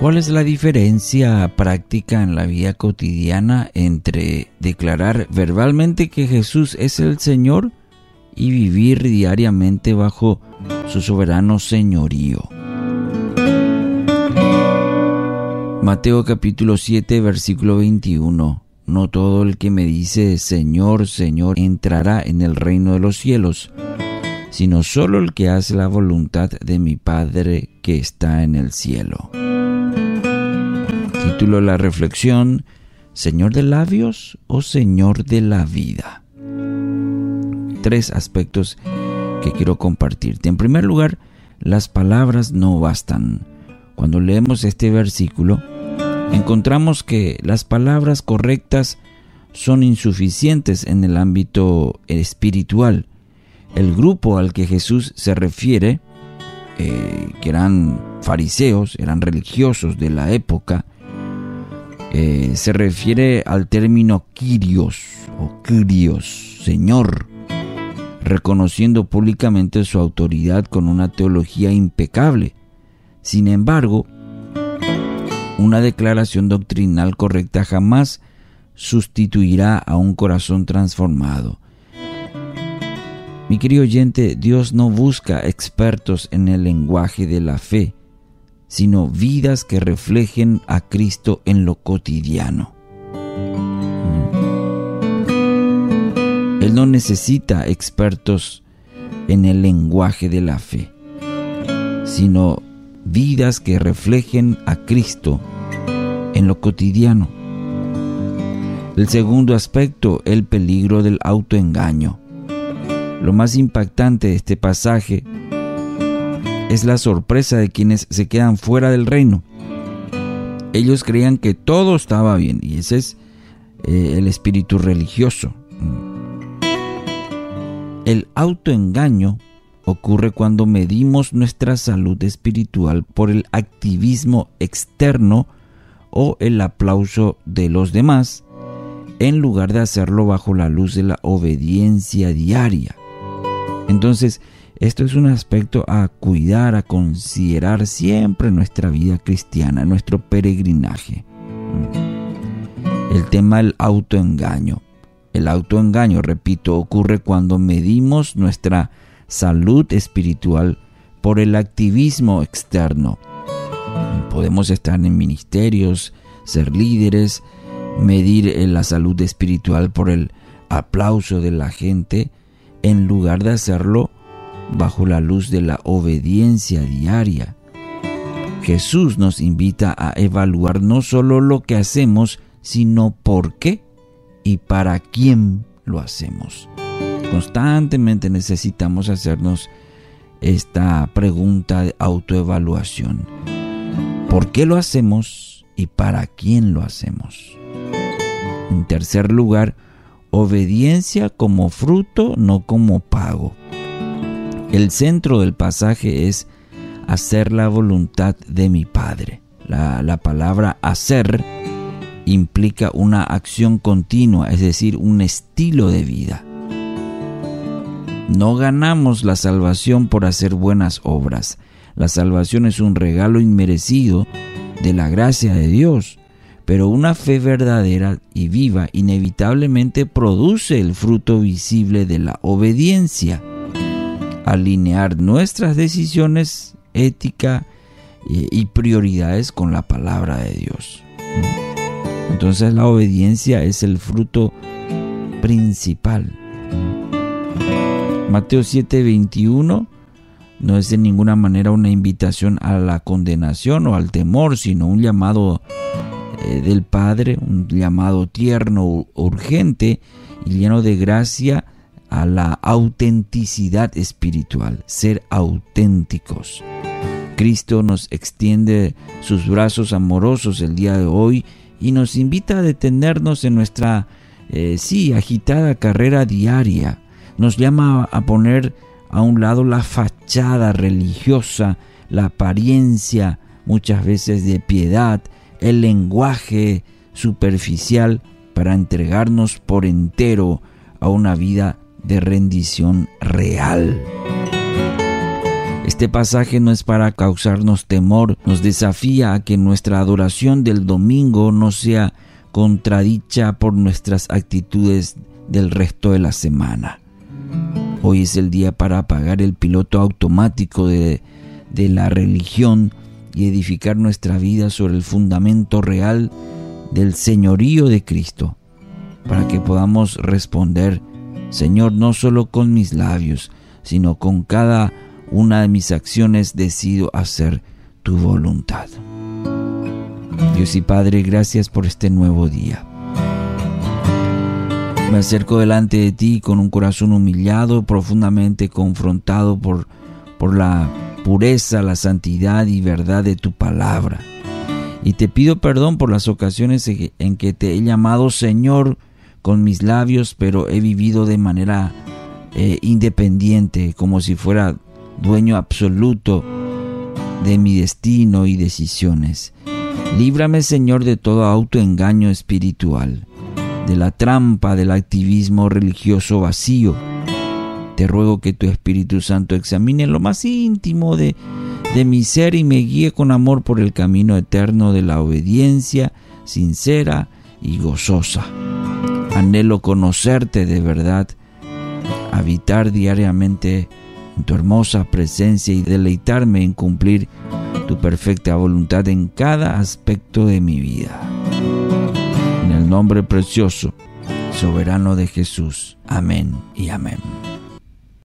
¿Cuál es la diferencia práctica en la vida cotidiana entre declarar verbalmente que Jesús es el Señor y vivir diariamente bajo su soberano señorío? Mateo capítulo 7, versículo 21. No todo el que me dice Señor, Señor entrará en el reino de los cielos, sino solo el que hace la voluntad de mi Padre que está en el cielo. Título de la reflexión: ¿Señor de labios o Señor de la vida? Tres aspectos que quiero compartirte. En primer lugar, las palabras no bastan. Cuando leemos este versículo, encontramos que las palabras correctas son insuficientes en el ámbito espiritual. El grupo al que Jesús se refiere, que eran fariseos, eran religiosos de la época, se refiere al término Kyrios o Kyrios, Señor, reconociendo públicamente su autoridad con una teología impecable. Sin embargo, una declaración doctrinal correcta jamás sustituirá a un corazón transformado. Mi querido oyente, Dios no busca expertos en el lenguaje de la fe, sino vidas que reflejen a Cristo en lo cotidiano. Él no necesita expertos en el lenguaje de la fe, sino vidas que reflejen a Cristo en lo cotidiano. El segundo aspecto, el peligro del autoengaño. Lo más impactante de este pasaje es la sorpresa de quienes se quedan fuera del reino. Ellos creían que todo estaba bien, y ese es el espíritu religioso. El autoengaño ocurre cuando medimos nuestra salud espiritual por el activismo externo o el aplauso de los demás, en lugar de hacerlo bajo la luz de la obediencia diaria. Entonces, esto es un aspecto a cuidar, a considerar siempre en nuestra vida cristiana, en nuestro peregrinaje. El tema del autoengaño. El autoengaño, repito, ocurre cuando medimos nuestra salud espiritual por el activismo externo. Podemos estar en ministerios, ser líderes, medir la salud espiritual por el aplauso de la gente, en lugar de hacerlo bajo la luz de la obediencia diaria. Jesús nos invita a evaluar no solo lo que hacemos, sino por qué y para quién lo hacemos. Constantemente necesitamos hacernos esta pregunta de autoevaluación. ¿Por qué lo hacemos y para quién lo hacemos? En tercer lugar, obediencia como fruto, no como pago. El centro del pasaje es hacer la voluntad de mi Padre. La palabra hacer implica una acción continua, es decir, un estilo de vida. No ganamos la salvación por hacer buenas obras. La salvación es un regalo inmerecido de la gracia de Dios, pero una fe verdadera y viva inevitablemente produce el fruto visible de la obediencia. Alinear nuestras decisiones, ética y prioridades con la palabra de Dios. Entonces la obediencia es el fruto principal. Mateo 7:21 no es de ninguna manera una invitación a la condenación o al temor, sino un llamado del Padre, un llamado tierno, urgente y lleno de gracia a la autenticidad espiritual, ser auténticos. Cristo nos extiende sus brazos amorosos el día de hoy y nos invita a detenernos en nuestra agitada carrera diaria. Nos llama a poner a un lado la fachada religiosa, la apariencia muchas veces de piedad, el lenguaje superficial, para entregarnos por entero a una vida de rendición real. Este pasaje no es para causarnos temor, nos desafía a que nuestra adoración del domingo no sea contradicha por nuestras actitudes del resto de la semana. Hoy es el día para apagar el piloto automático de la religión y edificar nuestra vida sobre el fundamento real del señorío de Cristo, para que podamos responder: Señor, no solo con mis labios, sino con cada una de mis acciones decido hacer tu voluntad. Dios y Padre, gracias por este nuevo día. Me acerco delante de ti con un corazón humillado, profundamente confrontado por la pureza, la santidad y verdad de tu palabra. Y te pido perdón por las ocasiones en que te he llamado Señor con mis labios, pero he vivido de manera independiente, como si fuera dueño absoluto de mi destino y decisiones. Líbrame, Señor, de todo autoengaño espiritual, de la trampa del activismo religioso vacío. Te ruego que tu Espíritu Santo examine lo más íntimo de mi ser y me guíe con amor por el camino eterno de la obediencia sincera y gozosa. Anhelo conocerte de verdad, habitar diariamente en tu hermosa presencia y deleitarme en cumplir tu perfecta voluntad en cada aspecto de mi vida. En el nombre precioso, soberano de Jesús. Amén y amén.